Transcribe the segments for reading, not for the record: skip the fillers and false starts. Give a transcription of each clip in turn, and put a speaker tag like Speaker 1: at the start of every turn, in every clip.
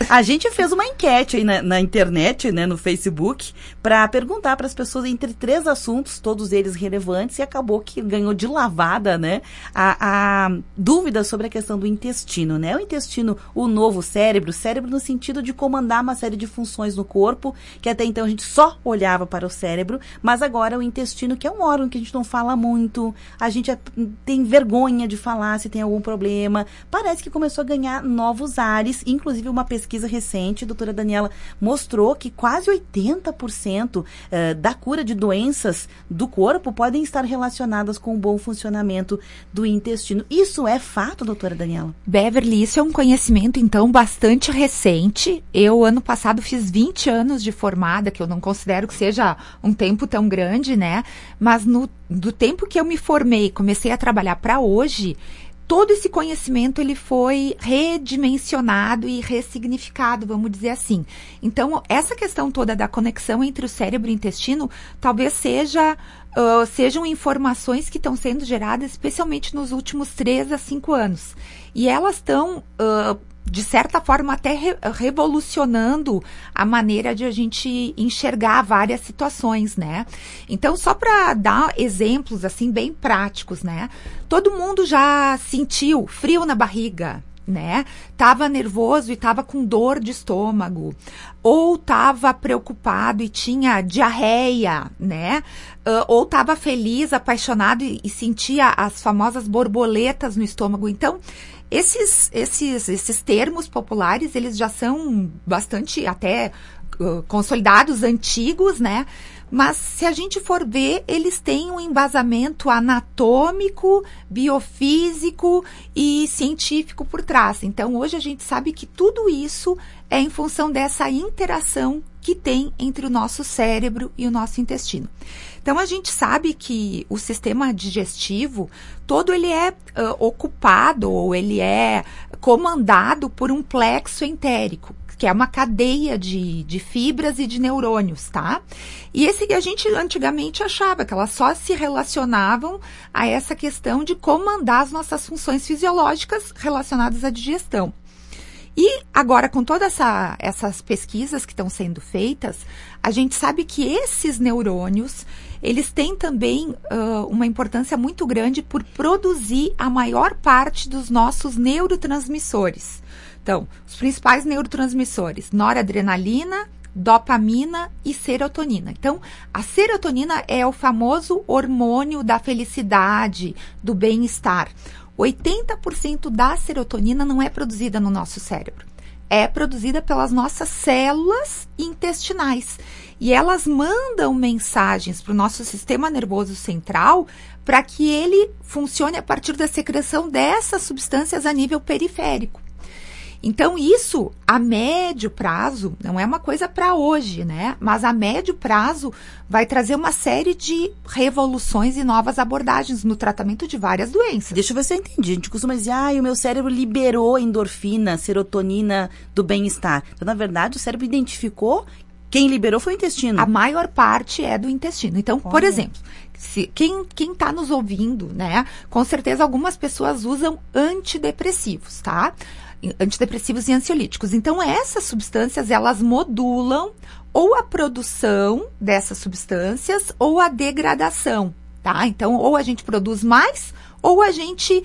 Speaker 1: A gente fez uma enquete aí na internet, né, no Facebook, para perguntar para as pessoas entre 3 assuntos, todos eles relevantes, e acabou que ganhou de lavada, né, a dúvida sobre a questão do intestino, né? O intestino, o novo cérebro no sentido de comandar uma série de funções no corpo, que até então a gente só olhava para o cérebro, mas agora o intestino, que é um órgão que a gente não fala muito, a gente tem vergonha de falar se tem algum problema, parece que começou a ganhar novos ares, inclusive uma pesquisa recente, a doutora Daniela mostrou que quase 80% da cura de doenças do corpo podem estar relacionadas com o bom funcionamento do intestino. Isso é fato, doutora Daniela?
Speaker 2: Beverly, isso é um conhecimento, então, bastante recente. Eu, ano passado, fiz 20 anos de formada, que eu não considero que seja um tempo tão grande, né? Mas do tempo que eu me formei, comecei a trabalhar para hoje, todo esse conhecimento ele foi redimensionado e ressignificado, vamos dizer assim. Então, essa questão toda da conexão entre o cérebro e o intestino, talvez sejam informações que estão sendo geradas especialmente nos últimos 3 a 5 anos. E elas estão, de certa forma, até revolucionando a maneira de a gente enxergar várias situações, né? Então, só para dar exemplos, assim, bem práticos, né? Todo mundo já sentiu frio na barriga, né? Tava nervoso e tava com dor de estômago, ou tava preocupado e tinha diarreia, né? Ou tava feliz, apaixonado e sentia as famosas borboletas no estômago. Então, esses termos populares, eles já são bastante até consolidados, antigos, né? Mas se a gente for ver, eles têm um embasamento anatômico, biofísico e científico por trás. Então, hoje a gente sabe que tudo isso é em função dessa interação que tem entre o nosso cérebro e o nosso intestino. Então, a gente sabe que o sistema digestivo, todo ele é ocupado ou ele é comandado por um plexo entérico, que é uma cadeia de fibras e de neurônios, tá? E a gente antigamente achava que elas só se relacionavam a essa questão de comandar as nossas funções fisiológicas relacionadas à digestão. E agora, com todas essas pesquisas que estão sendo feitas, a gente sabe que esses neurônios, eles têm também uma importância muito grande por produzir a maior parte dos nossos neurotransmissores. Então, os principais neurotransmissores, noradrenalina, dopamina e serotonina. Então, a serotonina é o famoso hormônio da felicidade, do bem-estar. 80% da serotonina não é produzida no nosso cérebro. É produzida pelas nossas células intestinais. E elas mandam mensagens para o nosso sistema nervoso central para que ele funcione a partir da secreção dessas substâncias a nível periférico. Então, isso, a médio prazo, não é uma coisa para hoje, né? Mas a médio prazo vai trazer uma série de revoluções e novas abordagens no tratamento de várias doenças.
Speaker 1: Deixa eu ver se eu entendi. A gente costuma dizer, o meu cérebro liberou endorfina, serotonina do bem-estar. Então, na verdade, o cérebro identificou, quem liberou foi o intestino.
Speaker 2: A maior parte é do intestino. Então, por exemplo, quem está nos ouvindo, né? Com certeza, algumas pessoas usam antidepressivos, tá? Antidepressivos e ansiolíticos. Então, essas substâncias, elas modulam ou a produção dessas substâncias ou a degradação, tá? Então, ou a gente produz mais ou a gente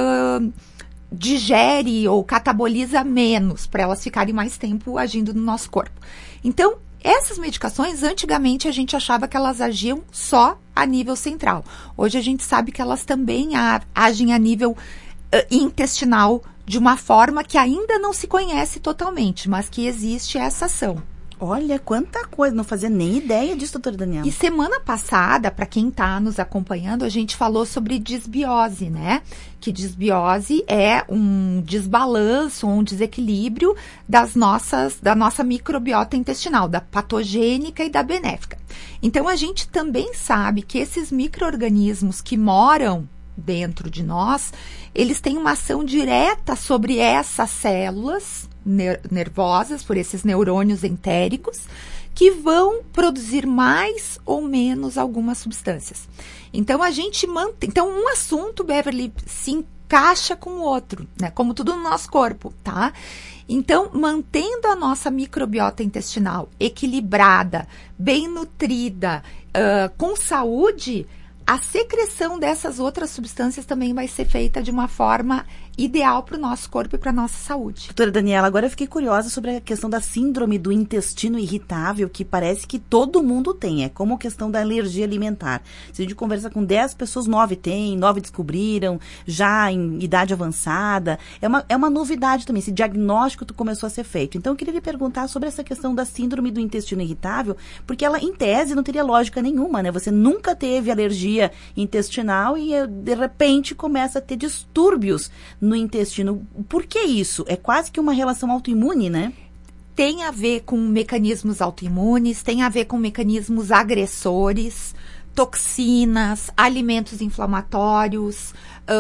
Speaker 2: digere ou cataboliza menos para elas ficarem mais tempo agindo no nosso corpo. Então, essas medicações, antigamente a gente achava que elas agiam só a nível central. Hoje a gente sabe que elas também agem a nível intestinal de uma forma que ainda não se conhece totalmente, mas que existe essa ação.
Speaker 1: Olha, quanta coisa, não fazia nem ideia disso, doutora Daniela.
Speaker 2: E semana passada, para quem está nos acompanhando, a gente falou sobre disbiose, né? Que disbiose é um desbalanço, um desequilíbrio da nossa microbiota intestinal, da patogênica e da benéfica. Então, a gente também sabe que esses micro-organismos que moram dentro de nós, eles têm uma ação direta sobre essas células nervosas, por esses neurônios entéricos, que vão produzir mais ou menos algumas substâncias. Então, a gente mantém... Então, um assunto, Beverly, sim, encaixa com o outro, né? Como tudo no nosso corpo, tá? Então, mantendo a nossa microbiota intestinal equilibrada, bem nutrida, com saúde, a secreção dessas outras substâncias também vai ser feita de uma forma ideal para o nosso corpo e para a nossa saúde.
Speaker 1: Doutora Daniela, agora eu fiquei curiosa sobre a questão da síndrome do intestino irritável, que parece que todo mundo tem. É como a questão da alergia alimentar. Se a gente conversa com 10 pessoas, 9 têm, 9 descobriram, já em idade avançada. É uma novidade também, esse diagnóstico começou a ser feito. Então, eu queria lhe perguntar sobre essa questão da síndrome do intestino irritável, porque ela, em tese, não teria lógica nenhuma, né? Você nunca teve alergia intestinal e, de repente, começa a ter distúrbios no intestino. Por que isso? É quase que uma relação autoimune, né?
Speaker 2: Tem a ver com mecanismos autoimunes, tem a ver com mecanismos agressores, toxinas, alimentos inflamatórios,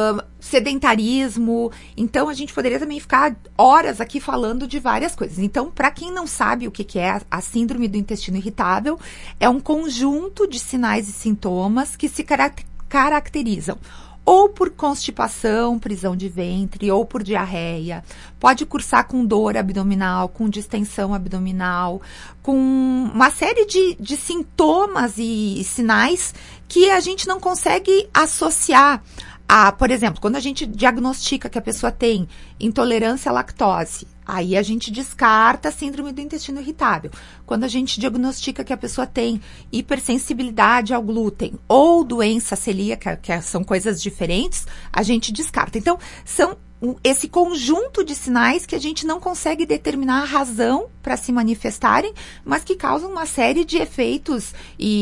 Speaker 2: sedentarismo. Então, a gente poderia também ficar horas aqui falando de várias coisas. Então, para quem não sabe o que é a síndrome do intestino irritável, é um conjunto de sinais e sintomas que se caracterizam ou por constipação, prisão de ventre, ou por diarreia. Pode cursar com dor abdominal, com distensão abdominal, com uma série de sintomas e sinais que a gente não consegue associar. Por exemplo, quando a gente diagnostica que a pessoa tem intolerância à lactose, aí a gente descarta a síndrome do intestino irritável. Quando a gente diagnostica que a pessoa tem hipersensibilidade ao glúten ou doença celíaca, que são coisas diferentes, a gente descarta. Então, são esse conjunto de sinais que a gente não consegue determinar a razão para se manifestarem, mas que causam uma série de efeitos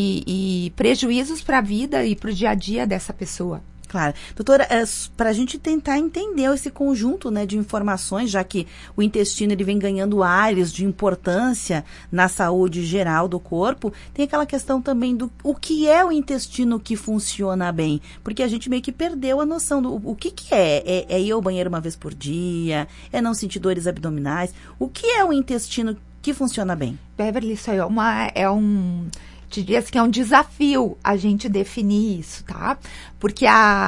Speaker 2: e prejuízos para a vida e para o dia a dia dessa pessoa.
Speaker 1: Claro. Doutora, para a gente tentar entender esse conjunto, né, de informações, já que o intestino ele vem ganhando áreas de importância na saúde geral do corpo, tem aquela questão também do o que é o intestino que funciona bem, porque a gente meio que perdeu a noção do o que é. É ir ao banheiro uma vez por dia, é não sentir dores abdominais. O que é o intestino que funciona bem?
Speaker 2: Beverly, isso aí diria que é um desafio a gente definir isso, tá? Porque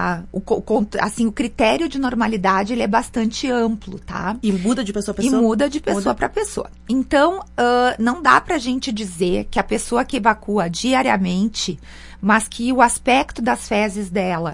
Speaker 2: o critério de normalidade ele é bastante amplo, tá?
Speaker 1: E muda de pessoa a pessoa?
Speaker 2: E muda de pessoa para pessoa. Então, não dá pra gente dizer que a pessoa que evacua diariamente, mas que o aspecto das fezes dela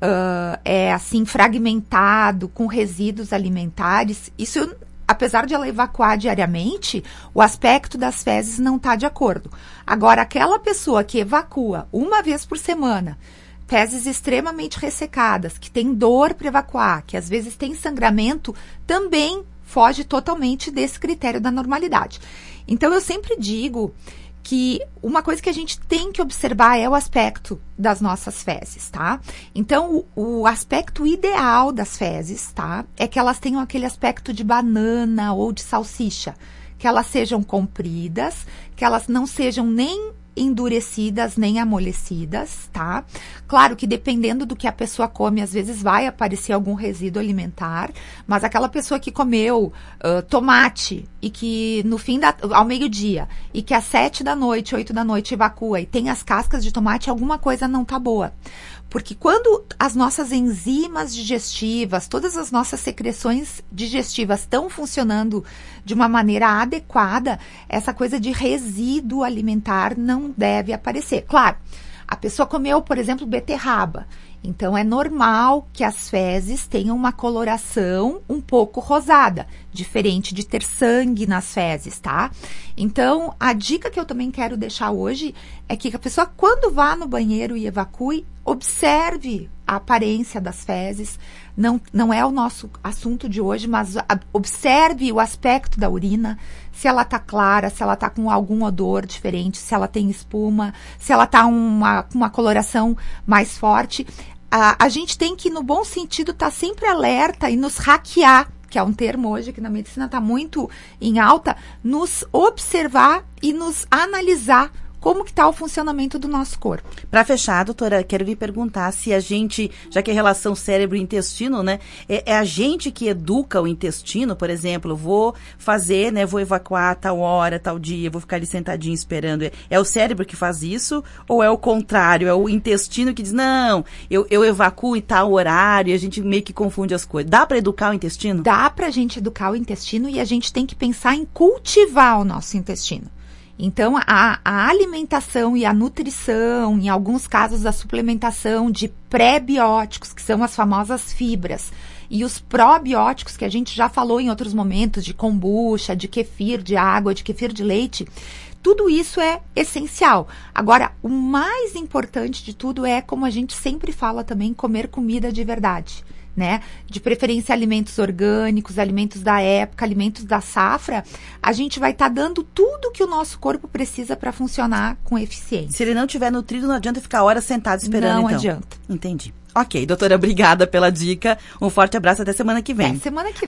Speaker 2: é assim fragmentado, com resíduos alimentares, isso... Apesar de ela evacuar diariamente, o aspecto das fezes não está de acordo. Agora, aquela pessoa que evacua uma vez por semana, fezes extremamente ressecadas, que tem dor para evacuar, que às vezes tem sangramento, também foge totalmente desse critério da normalidade. Então, eu sempre digo que uma coisa que a gente tem que observar é o aspecto das nossas fezes, tá? Então, o aspecto ideal das fezes, tá? É que elas tenham aquele aspecto de banana ou de salsicha, que elas sejam compridas, que elas não sejam nem endurecidas, nem amolecidas, tá? Claro que dependendo do que a pessoa come, às vezes vai aparecer algum resíduo alimentar, mas aquela pessoa que comeu tomate e que no ao meio-dia e que às 7 da noite, 8 da noite evacua e tem as cascas de tomate, alguma coisa não tá boa. Porque quando as nossas enzimas digestivas, todas as nossas secreções digestivas estão funcionando de uma maneira adequada, essa coisa de resíduo alimentar não deve aparecer. Claro, a pessoa comeu, por exemplo, beterraba. Então, é normal que as fezes tenham uma coloração um pouco rosada, diferente de ter sangue nas fezes, tá? Então, a dica que eu também quero deixar hoje é que a pessoa, quando vá no banheiro e evacue, observe a aparência das fezes. Não é o nosso assunto de hoje, mas observe o aspecto da urina, se ela tá clara, se ela tá com algum odor diferente, se ela tem espuma, se ela tá com uma coloração mais forte. A gente tem que, no bom sentido, estar sempre alerta e nos hackear, que é um termo hoje que na medicina está muito em alta, nos observar e nos analisar como que está o funcionamento do nosso corpo.
Speaker 1: Para fechar, doutora, quero lhe perguntar se a gente, já que a relação cérebro e intestino, né, é a gente que educa o intestino, por exemplo, vou fazer, né, vou evacuar tal hora, tal dia, vou ficar ali sentadinho esperando. É o cérebro que faz isso ou é o contrário? É o intestino que diz, não, eu evacuo em tal horário e a gente meio que confunde as coisas. Dá para educar o intestino?
Speaker 2: Dá para a gente educar o intestino e a gente tem que pensar em cultivar o nosso intestino. Então, a alimentação e a nutrição, em alguns casos a suplementação de pré-bióticos, que são as famosas fibras, e os probióticos, que a gente já falou em outros momentos, de kombucha, de kefir, de água, de kefir de leite, tudo isso é essencial. Agora, o mais importante de tudo é, como a gente sempre fala também, comer comida de verdade. Né? De preferência alimentos orgânicos, alimentos da época, alimentos da safra, a gente vai estar dando tudo que o nosso corpo precisa para funcionar com eficiência.
Speaker 1: Se ele não tiver nutrido, não adianta ficar horas sentado esperando,
Speaker 2: não
Speaker 1: então.
Speaker 2: adianta.
Speaker 1: Entendi. Ok, doutora, obrigada pela dica. Um forte abraço, até semana que vem.
Speaker 2: Até semana que vem.